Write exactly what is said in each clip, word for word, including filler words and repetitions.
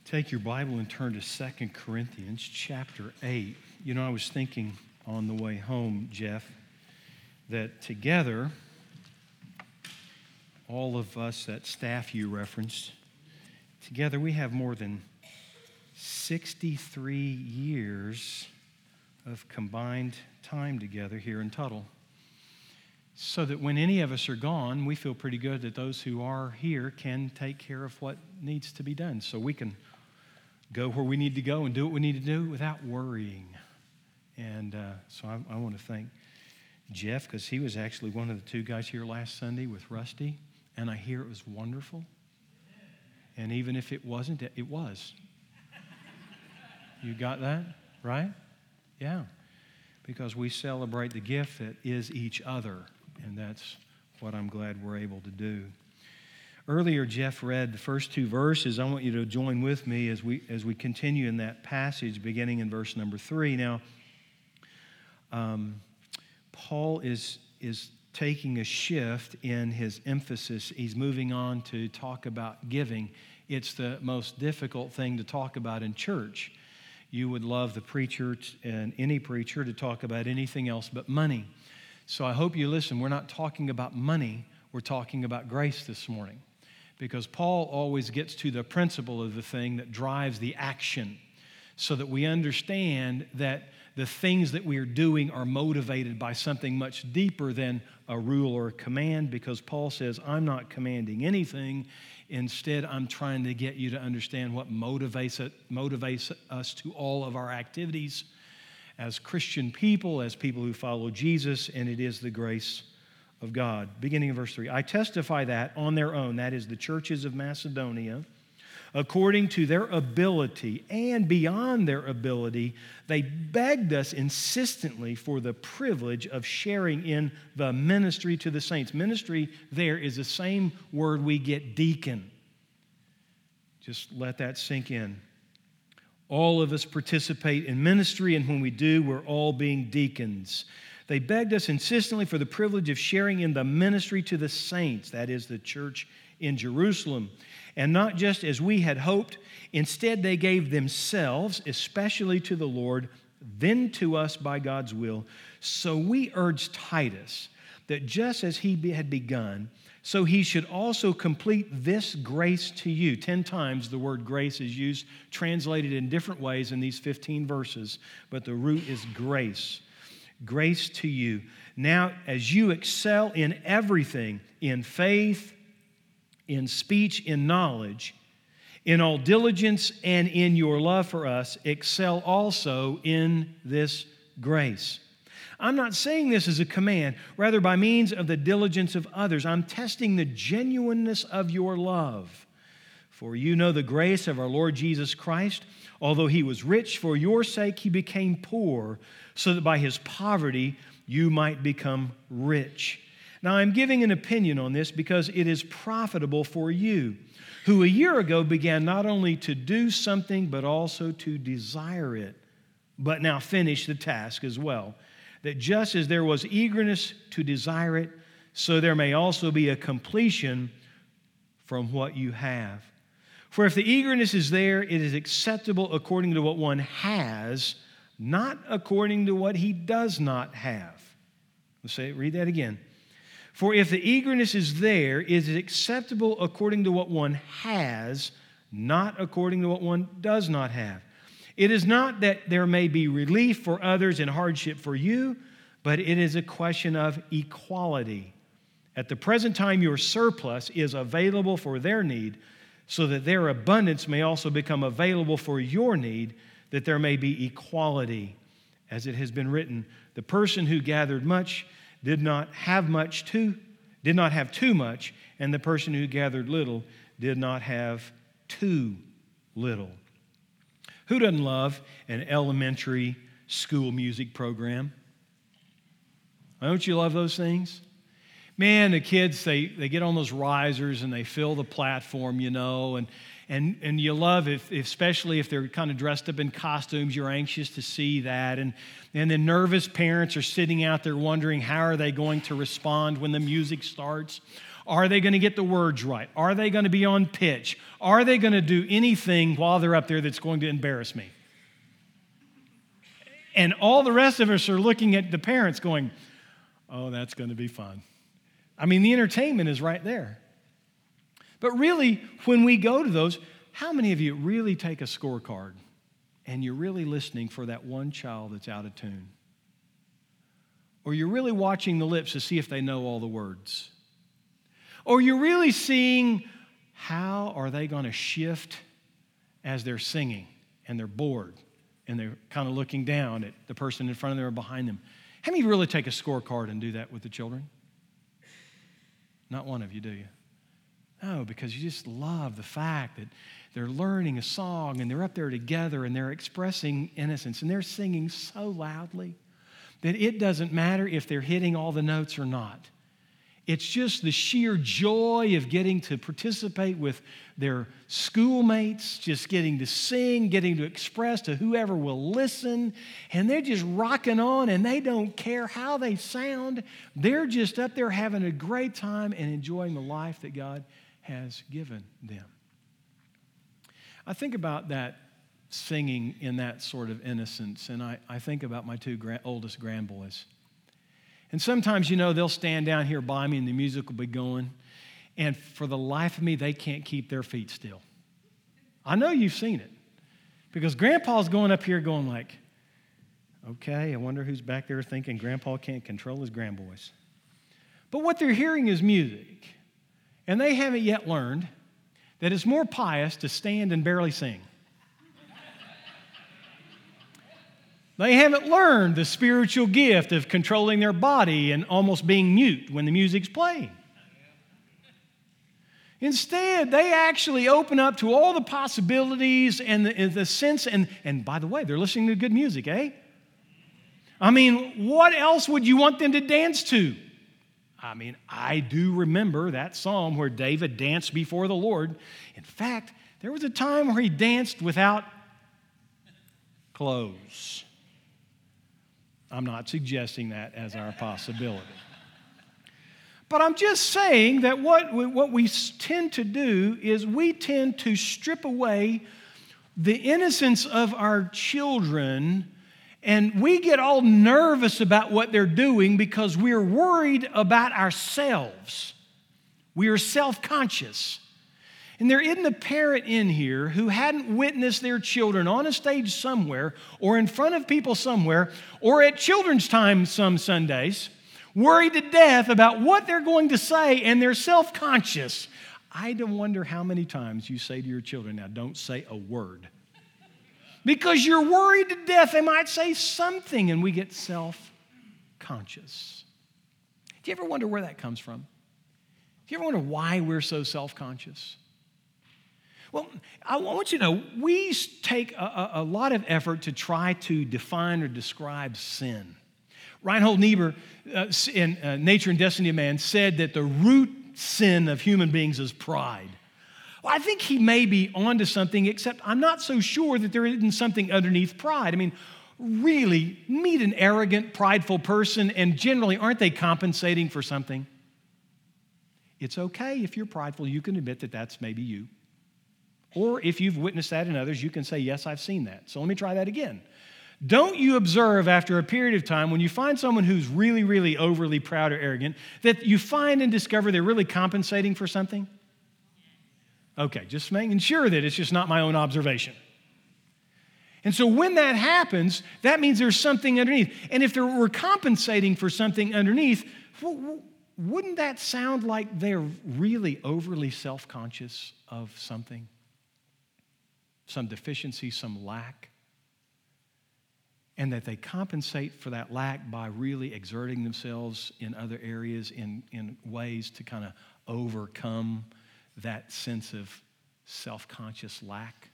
Take your Bible and turn to Second Corinthians chapter eight. You know, I was thinking on the way home, Jeff, that together, all of us, that staff you referenced, together we have more than sixty-three years of combined time together here in Tuttle. So that when any of us are gone, we feel pretty good that those who are here can take care of what needs to be done. So we can go where we need to go and do what we need to do without worrying. And uh, so I, I want to thank Jeff, because he was actually one of the two guys here last Sunday with Rusty, and I hear it was wonderful. And even if it wasn't, it was. You got that, right? Yeah. Because we celebrate the gift that is each other, and that's what I'm glad we're able to do. Earlier, Jeff read the first two verses. I want you to join with me as we as we continue in that passage, beginning in verse number three. Now, um, Paul is is taking a shift in his emphasis. He's moving on to talk about giving. It's the most difficult thing to talk about in church. You would love the preacher and any preacher to talk about anything else but money. So I hope you listen. We're not talking about money. We're talking about grace this morning. Because Paul always gets to the principle of the thing that drives the action, so that we understand that the things that we are doing are motivated by something much deeper than a rule or a command, because Paul says, I'm not commanding anything. Instead, I'm trying to get you to understand what motivates it, motivates us to all of our activities as Christian people, as people who follow Jesus, and it is the grace of God. Beginning in verse three, I testify that on their own, that is the churches of Macedonia, according to their ability and beyond their ability, they begged us insistently for the privilege of sharing in the ministry to the saints. Ministry there is the same word we get deacon. Just let that sink in. All of us participate in ministry, and when we do, we're all being deacons. They begged us insistently for the privilege of sharing in the ministry to the saints, that is the church in Jerusalem. And not just as we had hoped, instead they gave themselves, especially to the Lord, then to us by God's will. So we urged Titus that just as he had begun, so he should also complete this grace to you. Ten times the word grace is used, translated in different ways in these fifteen verses, but the root is grace. Grace to you. Now, as you excel in everything, in faith, in speech, in knowledge, in all diligence, and in your love for us, excel also in this grace. I'm not saying this as a command. Rather, by means of the diligence of others, I'm testing the genuineness of your love. For you know the grace of our Lord Jesus Christ. Although he was rich, for your sake he became poor, so that by his poverty you might become rich. Now I'm giving an opinion on this because it is profitable for you, who a year ago began not only to do something, but also to desire it, but now finish the task as well. That just as there was eagerness to desire it, so there may also be a completion from what you have. For if the eagerness is there, it is acceptable according to what one has, not according to what he does not have. Let's say, read that again. For if the eagerness is there, it is acceptable according to what one has, not according to what one does not have. It is not that there may be relief for others and hardship for you, but it is a question of equality. At the present time, your surplus is available for their need, so that their abundance may also become available for your need, that there may be equality. As it has been written, the person who gathered much did not have much too, did not have too much, and the person who gathered little did not have too little. Who doesn't love an elementary school music program? Don't you love those things? Man, the kids, they, they get on those risers and they fill the platform, you know, and and and you love, if, especially if they're kind of dressed up in costumes, you're anxious to see that. And, and then nervous parents are sitting out there wondering, how are they going to respond when the music starts? Are they going to get the words right? Are they going to be on pitch? Are they going to do anything while they're up there that's going to embarrass me? And all the rest of us are looking at the parents going, oh, that's going to be fun. I mean, the entertainment is right there. But really, when we go to those, how many of you really take a scorecard and you're really listening for that one child that's out of tune? Or you're really watching the lips to see if they know all the words? Or you're really seeing how are they going to shift as they're singing and they're bored and they're kind of looking down at the person in front of them or behind them. How many of you really take a scorecard and do that with the children? Not one of you, do you? No, because you just love the fact that they're learning a song and they're up there together and they're expressing innocence and they're singing so loudly that it doesn't matter if they're hitting all the notes or not. It's just the sheer joy of getting to participate with their schoolmates, just getting to sing, getting to express to whoever will listen. And they're just rocking on and they don't care how they sound. They're just up there having a great time and enjoying the life that God has given them. I think about that singing in that sort of innocence, and I, I think about my two grand, oldest grandboys. And sometimes, you know, they'll stand down here by me and the music will be going, and for the life of me, they can't keep their feet still. I know you've seen it, because Grandpa's going up here going like, okay, I wonder who's back there thinking Grandpa can't control his grandboys. But what they're hearing is music, and they haven't yet learned that it's more pious to stand and barely sing. They haven't learned the spiritual gift of controlling their body and almost being mute when the music's playing. Instead, they actually open up to all the possibilities and the, and the sense, and, and by the way, they're listening to good music, eh? I mean, what else would you want them to dance to? I mean, I do remember that psalm where David danced before the Lord. In fact, there was a time where he danced without clothes. I'm not suggesting that as our possibility. But I'm just saying that what, what we tend to do is we tend to strip away the innocence of our children, and we get all nervous about what they're doing because we're worried about ourselves. We are self-conscious. And there isn't a parent in here who hadn't witnessed their children on a stage somewhere or in front of people somewhere or at children's time some Sundays worried to death about what they're going to say, and they're self-conscious. I don't wonder how many times you say to your children, now don't say a word. Because you're worried to death they might say something, and we get self-conscious. Do you ever wonder where that comes from? Do you ever wonder why we're so self-conscious? Well, I want you to know, we take a, a, a lot of effort to try to define or describe sin. Reinhold Niebuhr, uh, in uh, Nature and Destiny of Man, said that the root sin of human beings is pride. Well, I think he may be onto something, except I'm not so sure that there isn't something underneath pride. I mean, really, meet an arrogant, prideful person, and generally, aren't they compensating for something? It's okay if you're prideful. You can admit that that's maybe you. Or if you've witnessed that in others, you can say, yes, I've seen that. So let me try that again. Don't you observe after a period of time when you find someone who's really, really overly proud or arrogant that you find and discover they're really compensating for something? Okay, just making sure that it's just not my own observation. And so when that happens, that means there's something underneath. And if there were compensating for something underneath, well, wouldn't that sound like they're really overly self-conscious of something? Some deficiency, some lack? And that they compensate for that lack by really exerting themselves in other areas in, in ways to kind of overcome that sense of self-conscious lack.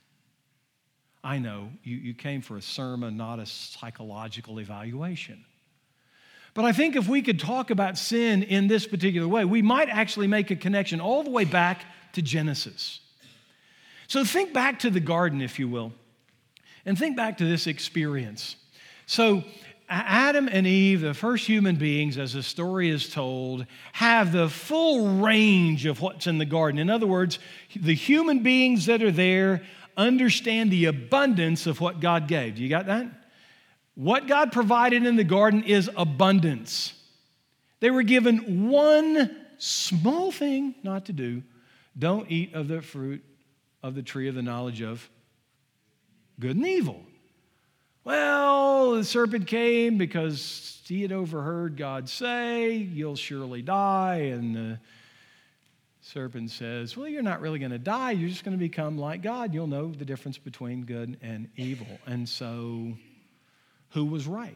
I know you, you came for a sermon, not a psychological evaluation. But I think if we could talk about sin in this particular way, we might actually make a connection all the way back to Genesis. So think back to the garden, if you will, and think back to this experience. So Adam and Eve, the first human beings, as the story is told, have the full range of what's in the garden. In other words, the human beings that are there understand the abundance of what God gave. You got that? What God provided in the garden is abundance. They were given one small thing not to do. Don't eat of the fruit of the tree of the knowledge of good and evil. Well, the serpent came because he had overheard God say, you'll surely die. And the serpent says, well, you're not really going to die. You're just going to become like God. You'll know the difference between good and evil. And so, who was right?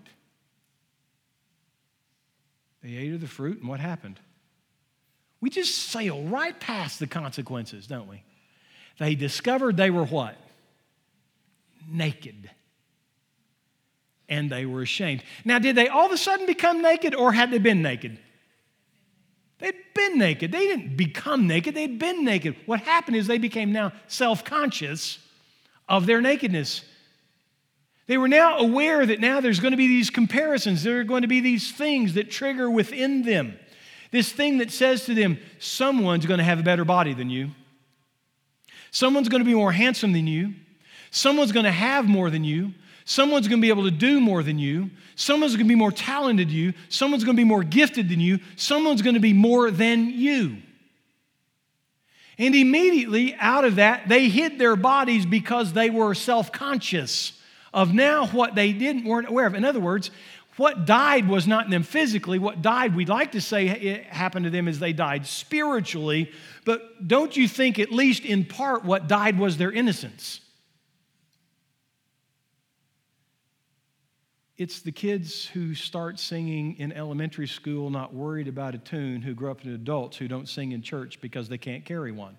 They ate of the fruit, and what happened? We just sail right past the consequences, don't we? They discovered they were what? Naked. And they were ashamed. Now, did they all of a sudden become naked, or had they been naked? They'd been naked. They didn't become naked. They'd been naked. What happened is they became now self-conscious of their nakedness. They were now aware that now there's going to be these comparisons. There are going to be these things that trigger within them. This thing that says to them, someone's going to have a better body than you. Someone's going to be more handsome than you. Someone's going to have more than you. Someone's going to be able to do more than you. Someone's going to be more talented than you. Someone's going to be more gifted than you. Someone's going to be more than you. And immediately out of that, they hid their bodies because they were self-conscious of now what they didn't weren't aware of. In other words, what died was not in them physically. What died, we'd like to say it happened to them is they died spiritually. But don't you think at least in part what died was their innocence? It's the kids who start singing in elementary school, not worried about a tune, who grow up into adults who don't sing in church because they can't carry one.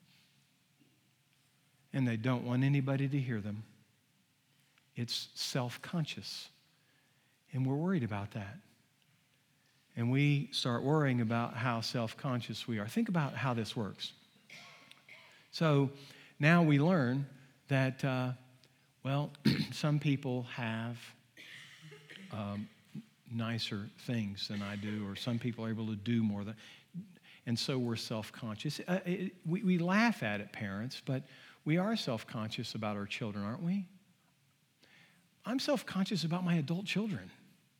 And they don't want anybody to hear them. It's self-conscious. And we're worried about that. And we start worrying about how self-conscious we are. Think about how this works. So now we learn that, uh, well, some people have Um, nicer things than I do, or some people are able to do more than, and so we're self-conscious. Uh, it, we, we laugh at it, parents, but we are self-conscious about our children, aren't we? I'm self-conscious about my adult children.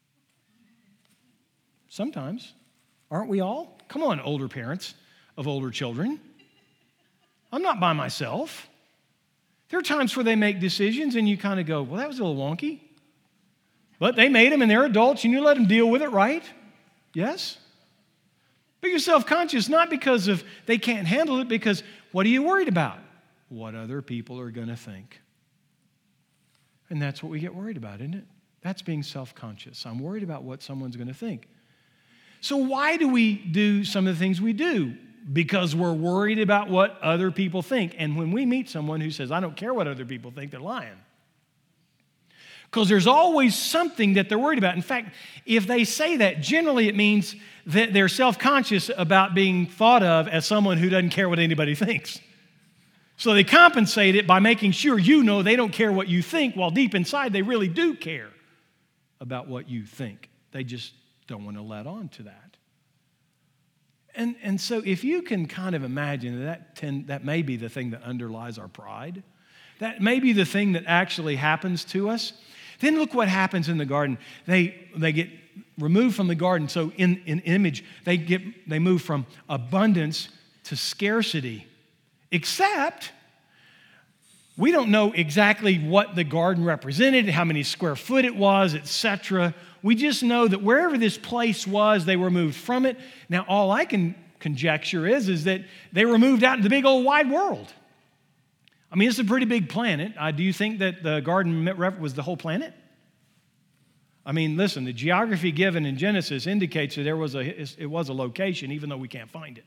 Sometimes. Aren't we all? Come on, older parents of older children. I'm not by myself. There are times where they make decisions and you kind of go, well, that was a little wonky. But they made them and they're adults and you let them deal with it, right? Yes? But you're self-conscious not because of they can't handle it, because what are you worried about? What other people are going to think. And that's what we get worried about, isn't it? That's being self-conscious. I'm worried about what someone's going to think. So why do we do some of the things we do? Because we're worried about what other people think. And when we meet someone who says, I don't care what other people think, they're lying. Because there's always something that they're worried about. In fact, if they say that, generally it means that they're self-conscious about being thought of as someone who doesn't care what anybody thinks. So they compensate it by making sure you know they don't care what you think, while deep inside they really do care about what you think. They just don't want to let on to that. And, and so if you can kind of imagine that, tend, that may be the thing that underlies our pride, that may be the thing that actually happens to us. Then look what happens in the garden. They, they get removed from the garden. So in, in image, they, get, they move from abundance to scarcity. Except, we don't know exactly what the garden represented, how many square foot it was, et cetera. We just know that wherever this place was, they were moved from it. Now, all I can conjecture is, is that they were moved out in the big old wide world. I mean, it's a pretty big planet. Uh, do you think that the garden was the whole planet? I mean, listen, the geography given in Genesis indicates that there was a, it was a location, even though we can't find it.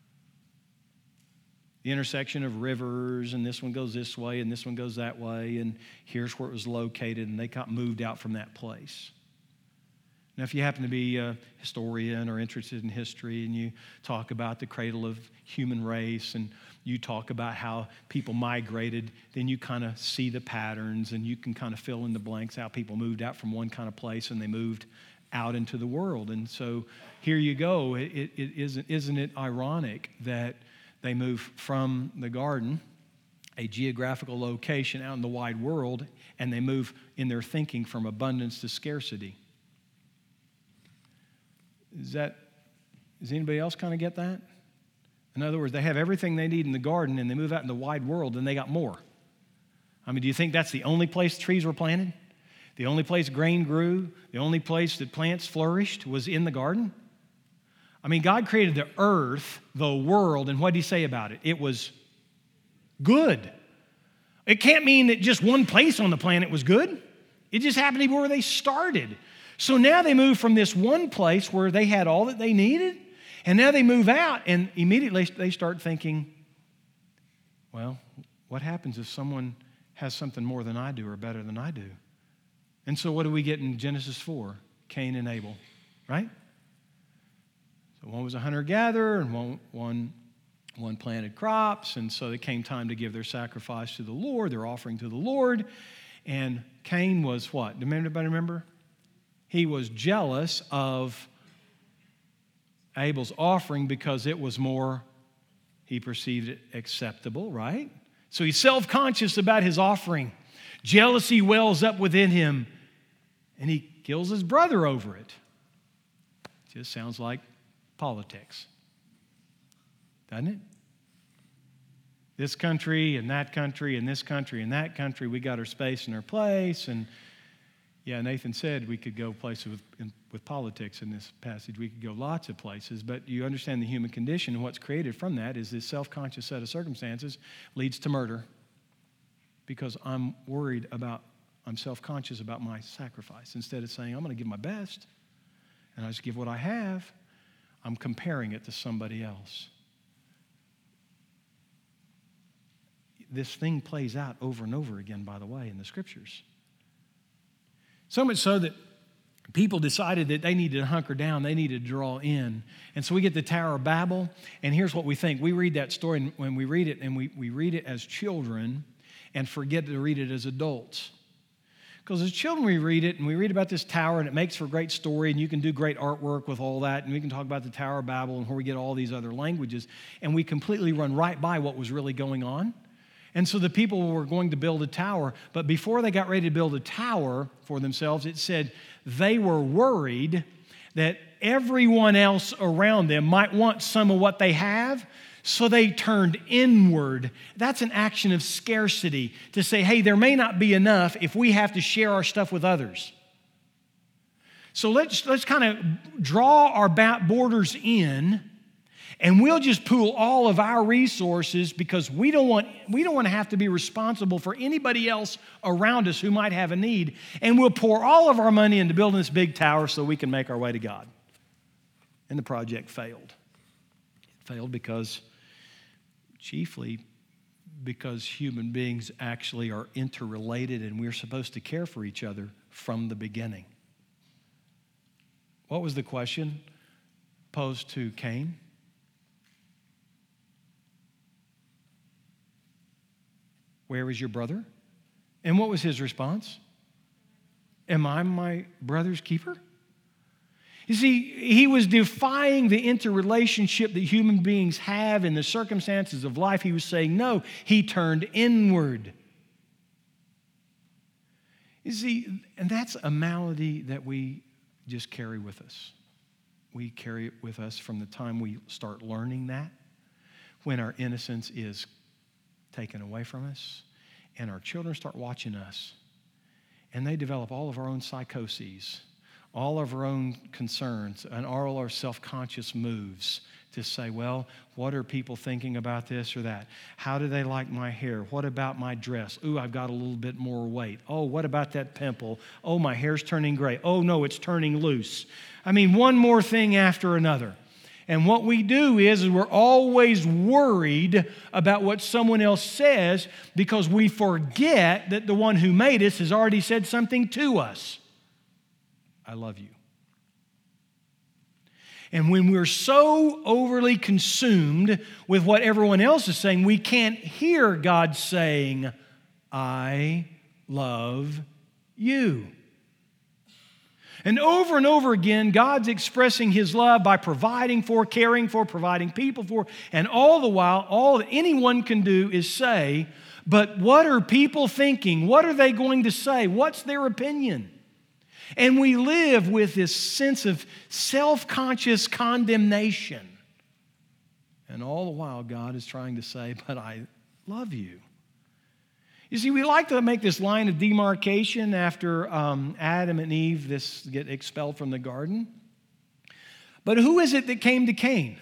The intersection of rivers, and this one goes this way, and this one goes that way, and here's where it was located, and they got moved out from that place. Now, if you happen to be a historian or interested in history and you talk about the cradle of human race and you talk about how people migrated, then you kind of see the patterns and you can kind of fill in the blanks how people moved out from one kind of place and they moved out into the world. And so here you go. It, it, it isn't, isn't it ironic that they move from the garden, a geographical location out in the wide world, and they move in their thinking from abundance to scarcity? Is that, does anybody else kind of get that? In other words, they have everything they need in the garden and they move out in the wide world and they got more. I mean, do you think that's the only place trees were planted? The only place grain grew? The only place that plants flourished was in the garden? I mean, God created the earth, the world, and what did he say about it? It was good. It can't mean that just one place on the planet was good. It just happened to be where they started. So now they move from this one place where they had all that they needed, and now they move out, and immediately they start thinking, well, what happens if someone has something more than I do or better than I do? And so what do we get in Genesis four? Cain and Abel, right? So one was a hunter-gatherer, and one, one, one planted crops, and so it came time to give their sacrifice to the Lord, their offering to the Lord. And Cain was what? Does anybody remember? He was jealous of Abel's offering because it was more, he perceived it acceptable, right? So he's self-conscious about his offering. Jealousy wells up within him, and he kills his brother over it. Just sounds like politics, doesn't it? This country and that country and this country and that country, we got our space and our place. And yeah, Nathan said we could go places with, in, with politics in this passage. We could go lots of places, but you understand the human condition, and what's created from that is this self-conscious set of circumstances leads to murder because I'm worried about, I'm self-conscious about my sacrifice. Instead of saying, I'm going to give my best, and I just give what I have, I'm comparing it to somebody else. This thing plays out over and over again, by the way, in the Scriptures. So much so that people decided that they needed to hunker down, they needed to draw in. And so we get the Tower of Babel, and here's what we think. We read that story, and when we read it, and we, we read it as children and forget to read it as adults. Because as children, we read it, and we read about this tower, and it makes for a great story, and you can do great artwork with all that, and we can talk about the Tower of Babel and where we get all these other languages, and we completely run right by what was really going on. And so the people were going to build a tower, but before they got ready to build a tower for themselves, it said they were worried that everyone else around them might want some of what they have, so they turned inward. That's an action of scarcity, to say, hey, there may not be enough if we have to share our stuff with others. So let's, let's kind of draw our borders in, and we'll just pool all of our resources because we don't want, we don't want to have to be responsible for anybody else around us who might have a need. And we'll pour all of our money into building this big tower so we can make our way to God. And the project failed. It failed because, chiefly because human beings actually are interrelated and we're supposed to care for each other from the beginning. What was the question posed to Cain? Where is your brother? And what was his response? Am I my brother's keeper? You see, he was defying the interrelationship that human beings have in the circumstances of life. He was saying no. He turned inward. You see, and that's a malady that we just carry with us. We carry it with us from the time we start learning that, when our innocence is taken away from us, and our children start watching us, and they develop all of our own psychoses, all of our own concerns, and all our self-conscious moves to say, well, what are people thinking about this or that? How do they like my hair? What about my dress? Ooh, I've got a little bit more weight. Oh, what about that pimple? Oh, my hair's turning gray. Oh, no, it's turning loose. I mean, one more thing after another. And what we do is, is we're always worried about what someone else says because we forget that the one who made us has already said something to us. I love you. And when we're so overly consumed with what everyone else is saying, we can't hear God saying, I love you. And over and over again, God's expressing His love by providing for, caring for, providing people for, and all the while, all that anyone can do is say, but what are people thinking? What are they going to say? What's their opinion? And we live with this sense of self-conscious condemnation. And all the while, God is trying to say, but I love you. You see, we like to make this line of demarcation after um, Adam and Eve this get expelled from the garden. But who is it that came to Cain?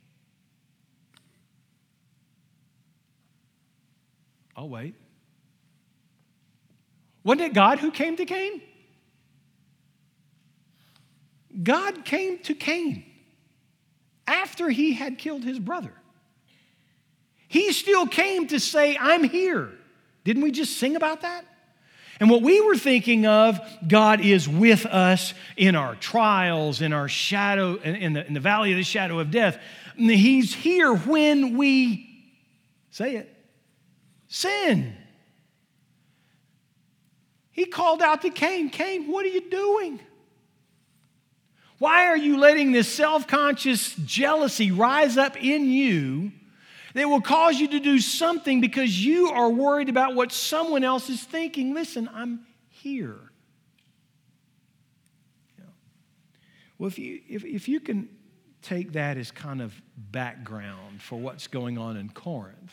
I'll wait. Wasn't it God who came to Cain? God came to Cain after he had killed his brother. He still came to say, I'm here. Didn't we just sing about that? And what we were thinking of, God is with us in our trials, in our shadow, in the, in the valley of the shadow of death. He's here when we, say it, sin. He called out to Cain, Cain, what are you doing? Why are you letting this self-conscious jealousy rise up in you that will cause you to do something because you are worried about what someone else is thinking? Listen, I'm here. You know, well, if you, if, if you can take that as kind of background for what's going on in Corinth,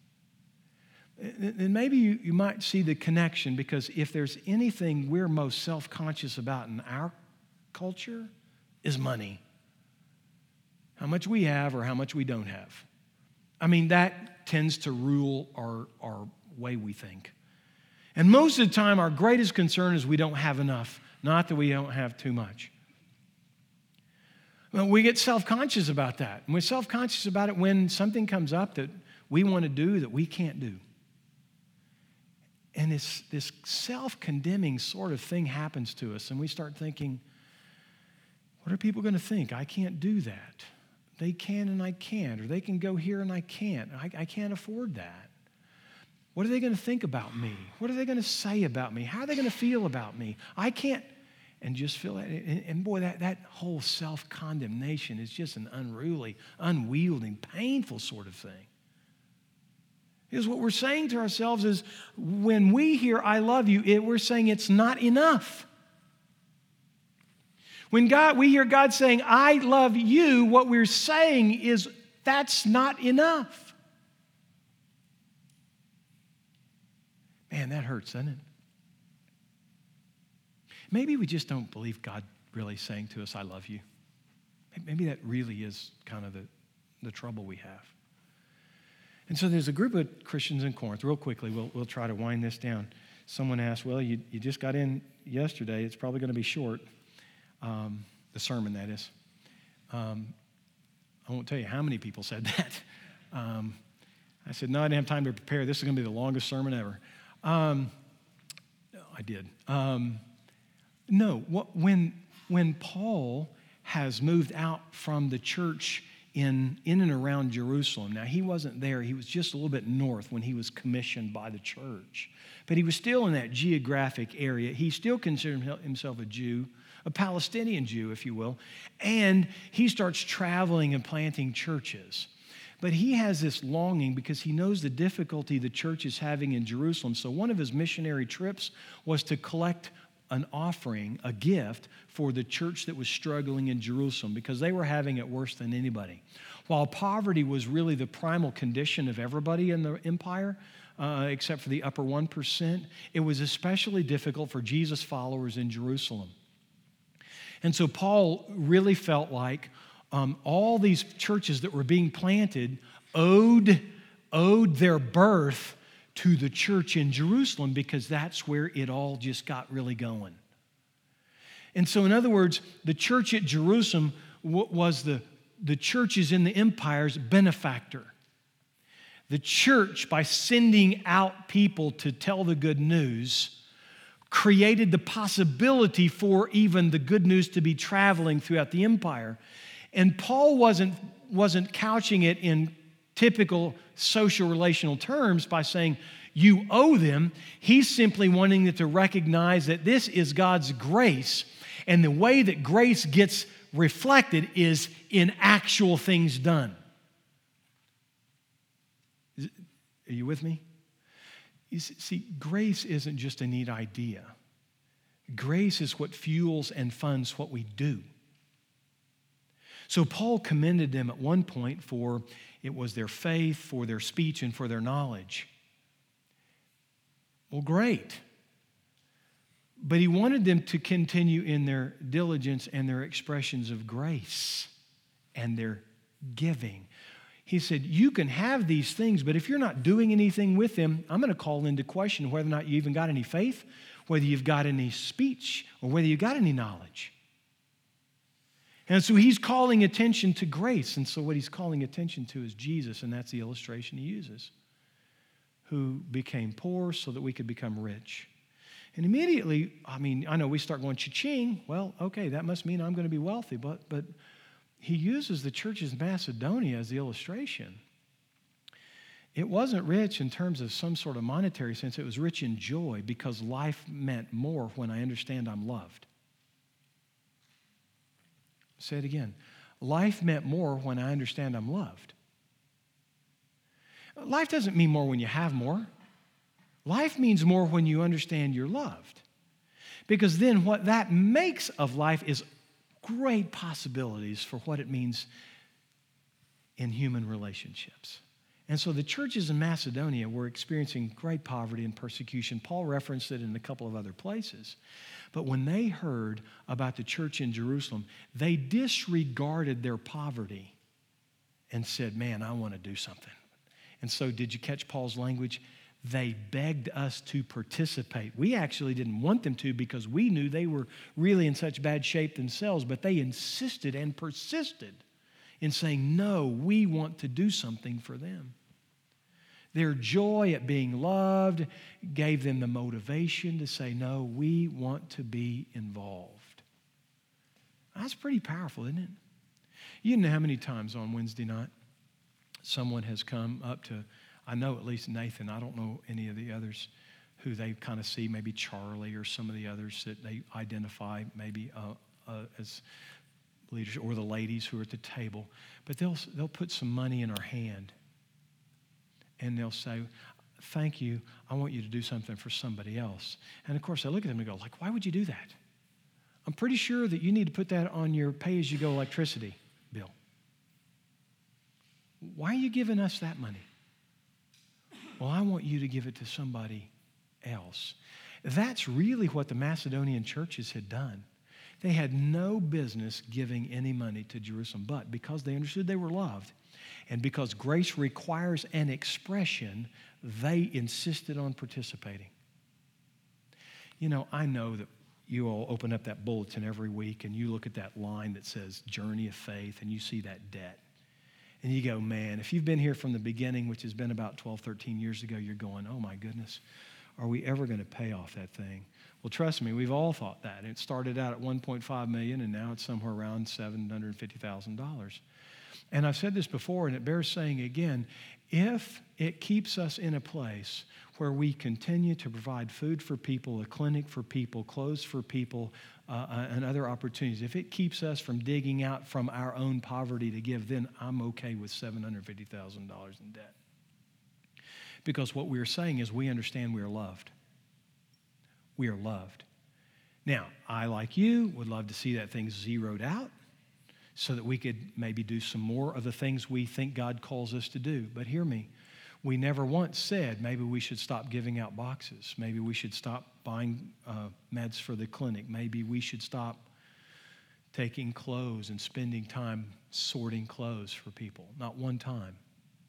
then maybe you, you might see the connection, because if there's anything we're most self-conscious about in our culture, is money. How much we have or how much we don't have. I mean, that tends to rule our, our way we think. And most of the time, our greatest concern is we don't have enough, not that we don't have too much. Well, we get self-conscious about that. And we're self-conscious about it when something comes up that we want to do that we can't do. And this, this self-condemning sort of thing happens to us, and we start thinking, what are people going to think? I can't do that. They can and I can't. Or they can go here and I can't. I, I can't afford that. What are they going to think about me? What are they going to say about me? How are they going to feel about me? I can't. And just feel that. And, and boy, that, that whole self-condemnation is just an unruly, unwielding, painful sort of thing. Because what we're saying to ourselves is, when we hear I love you, it, we're saying it's not enough. When God, we hear God saying, I love you, what we're saying is that's not enough. Man, that hurts, doesn't it? Maybe we just don't believe God really saying to us, I love you. Maybe that really is kind of the, the trouble we have. And so there's a group of Christians in Corinth. Real quickly, we'll, we'll try to wind this down. Someone asked, well, you, you just got in yesterday. It's probably going to be short. Um, the sermon, that is. Um, I won't tell you how many people said that. Um, I said, no, I didn't have time to prepare. This is going to be the longest sermon ever. Um, I did. Um, no, what, when, when Paul has moved out from the church in, in and around Jerusalem, now he wasn't there. He was just a little bit north when he was commissioned by the church. But he was still in that geographic area. He still considered himself a Jew, a Palestinian Jew, if you will, and he starts traveling and planting churches. But he has this longing because he knows the difficulty the church is having in Jerusalem. So one of his missionary trips was to collect an offering, a gift, for the church that was struggling in Jerusalem, because they were having it worse than anybody. While poverty was really the primal condition of everybody in the empire, uh, except for the upper one percent, it was especially difficult for Jesus' followers in Jerusalem. And so Paul really felt like um, all these churches that were being planted owed, owed their birth to the church in Jerusalem, because that's where it all just got really going. And so, in other words, the church at Jerusalem w- was the, the churches in the empire's benefactor. The church, by sending out people to tell the good news, created the possibility for even the good news to be traveling throughout the empire. And Paul wasn't, wasn't couching it in typical social relational terms by saying, you owe them. He's simply wanting them to recognize that this is God's grace. And the way that grace gets reflected is in actual things done. Are you with me? You see, grace isn't just a neat idea. Grace is what fuels and funds what we do. So Paul commended them at one point for it was their faith, for their speech, and for their knowledge. Well, great. But he wanted them to continue in their diligence and their expressions of grace and their giving. He said, you can have these things, but if you're not doing anything with them, I'm going to call into question whether or not you even got any faith, whether you've got any speech, or whether you've got any knowledge. And so he's calling attention to grace. And so what he's calling attention to is Jesus, and that's the illustration he uses, who became poor so that we could become rich. And immediately, I mean, I know we start going, cha-ching. Well, okay, that must mean I'm going to be wealthy. But, but he uses the churches in Macedonia as the illustration. It wasn't rich in terms of some sort of monetary sense. It was rich in joy because life meant more when I understand I'm loved. Say it again. Life meant more when I understand I'm loved. Life doesn't mean more when you have more. Life means more when you understand you're loved. Because then what that makes of life is great possibilities for what it means in human relationships. And so the churches in Macedonia were experiencing great poverty and persecution. Paul referenced it in a couple of other places. But when they heard about the church in Jerusalem, they disregarded their poverty and said, man, I want to do something. And so did you catch Paul's language? They begged us to participate. We actually didn't want them to because we knew they were really in such bad shape themselves, but they insisted and persisted in saying, no, we want to do something for them. Their joy at being loved gave them the motivation to say, no, we want to be involved. That's pretty powerful, isn't it? You know how many times on Wednesday night someone has come up to, I know at least Nathan, I don't know any of the others who they kind of see, maybe Charlie or some of the others that they identify maybe uh, uh, as leaders, or the ladies who are at the table, but they'll they'll put some money in our hand and they'll say, thank you, I want you to do something for somebody else. And of course I look at them and go, like, why would you do that? I'm pretty sure that you need to put that on your pay-as-you-go electricity bill. Why are you giving us that money? Well, I want you to give it to somebody else. That's really what the Macedonian churches had done. They had no business giving any money to Jerusalem, but because they understood they were loved, and because grace requires an expression, they insisted on participating. You know, I know that you all open up that bulletin every week and you look at that line that says Journey of Faith and you see that debt. And you go, man, if you've been here from the beginning, which has been about twelve, thirteen years ago, you're going, oh my goodness, are we ever going to pay off that thing? Well, trust me, we've all thought that. It started out at one point five million dollars and now it's somewhere around seven hundred fifty thousand dollars. And I've said this before and it bears saying again, if it keeps us in a place where we continue to provide food for people, a clinic for people, clothes for people, uh, and other opportunities, if it keeps us from digging out from our own poverty to give, then I'm okay with seven hundred fifty thousand dollars in debt. Because what we are saying is we understand we are loved. We are loved. Now, I, like you, would love to see that thing zeroed out so that we could maybe do some more of the things we think God calls us to do. But hear me, we never once said maybe we should stop giving out boxes. Maybe we should stop buying uh, meds for the clinic. Maybe we should stop taking clothes and spending time sorting clothes for people. Not one time.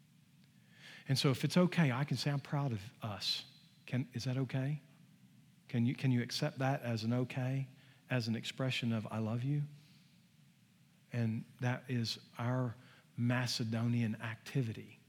And so if it's okay, I can say I'm proud of us. Can, is that okay? Can you, can you accept that as an okay, as an expression of I love you? And that is our Macedonian activity.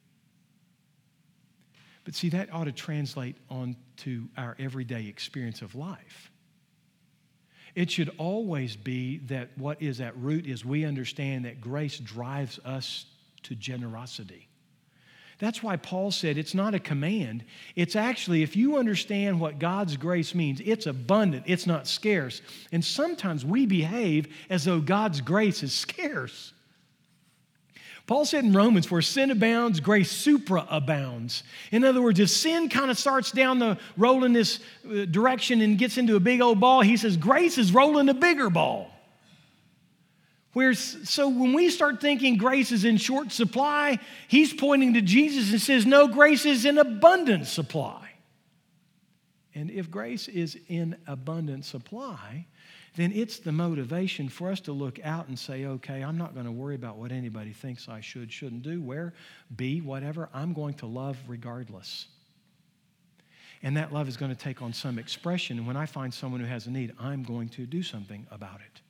But see, that ought to translate onto our everyday experience of life. It should always be that what is at root is we understand that grace drives us to generosity. That's why Paul said it's not a command. It's actually, if you understand what God's grace means, it's abundant, it's not scarce. And sometimes we behave as though God's grace is scarce. Paul said in Romans, where sin abounds, grace superabounds. In other words, if sin kind of starts down the roll in this direction and gets into a big old ball, he says grace is rolling a bigger ball. Whereas, so when we start thinking grace is in short supply, he's pointing to Jesus and says, no, grace is in abundant supply. And if grace is in abundant supply, then it's the motivation for us to look out and say, okay, I'm not going to worry about what anybody thinks I should, shouldn't do, where, be, whatever. I'm going to love regardless. And that love is going to take on some expression. And when I find someone who has a need, I'm going to do something about it.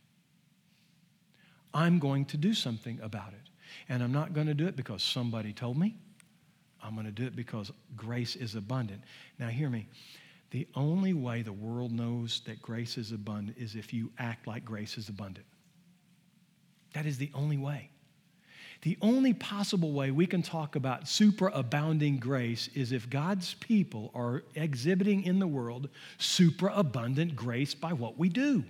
I'm going to do something about it. And I'm not going to do it because somebody told me. I'm going to do it because grace is abundant. Now, hear me. The only way the world knows that grace is abundant is if you act like grace is abundant. That is the only way. The only possible way we can talk about superabounding grace is if God's people are exhibiting in the world superabundant grace by what we do.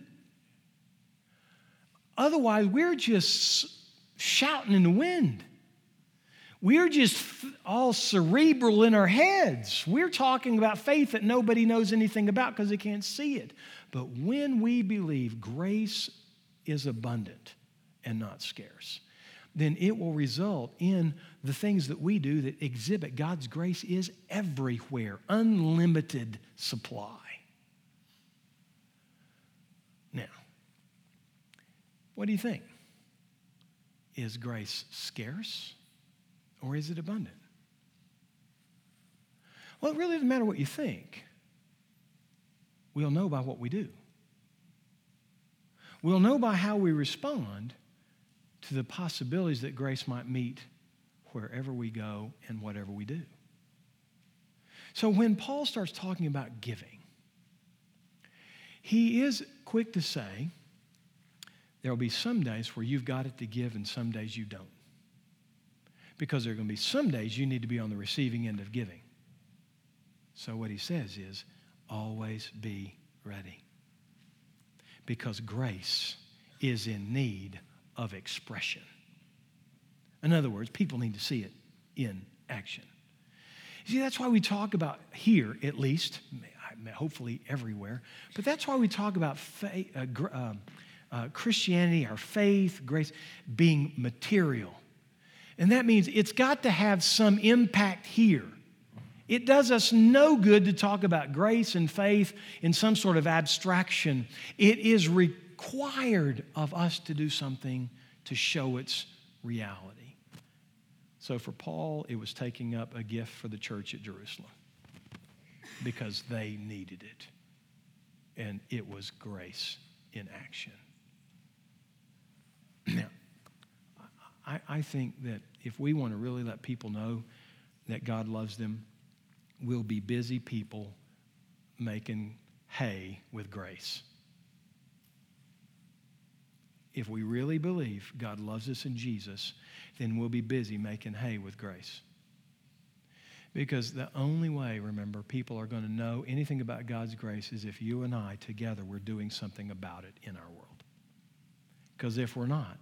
Otherwise, we're just shouting in the wind. We're just all cerebral in our heads. We're talking about faith that nobody knows anything about because they can't see it. But when we believe grace is abundant and not scarce, then it will result in the things that we do that exhibit God's grace is everywhere, unlimited supply. Now, what do you think? Is grace scarce? Or is it abundant? Well, it really doesn't matter what you think. We'll know by what we do. We'll know by how we respond to the possibilities that grace might meet wherever we go and whatever we do. So when Paul starts talking about giving, he is quick to say there will be some days where you've got it to give and some days you don't. Because there are going to be some days you need to be on the receiving end of giving. So what he says is, always be ready. Because grace is in need of expression. In other words, people need to see it in action. You see, that's why we talk about here, at least, hopefully everywhere, but that's why we talk about faith, uh, uh, uh, Christianity, our faith, grace, being material. And that means it's got to have some impact here. It does us no good to talk about grace and faith in some sort of abstraction. It is required of us to do something to show its reality. So for Paul, it was taking up a gift for the church at Jerusalem because they needed it. And it was grace in action. Now, I, I think that if we want to really let people know that God loves them, we'll be busy people making hay with grace. If we really believe God loves us in Jesus, then we'll be busy making hay with grace. Because the only way, remember, people are going to know anything about God's grace is if you and I together we're doing something about it in our world. Because if we're not,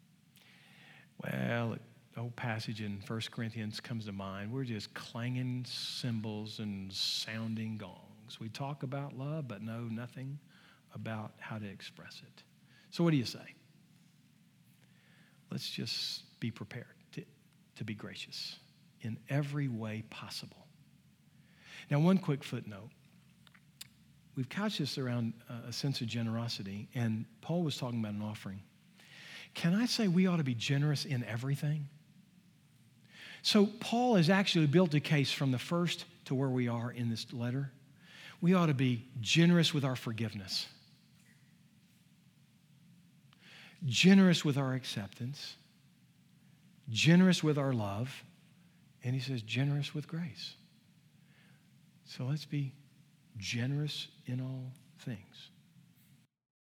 well, the old passage in First Corinthians comes to mind. We're just clanging cymbals and sounding gongs. We talk about love, but know nothing about how to express it. So what do you say? Let's just be prepared to, to be gracious in every way possible. Now, one quick footnote. We've couched this around a sense of generosity, and Paul was talking about an offering. Can I say we ought to be generous in everything? So Paul has actually built a case from the first to where we are in this letter. We ought to be generous with our forgiveness, generous with our acceptance, generous with our love, and he says generous with grace. So let's be generous in all things.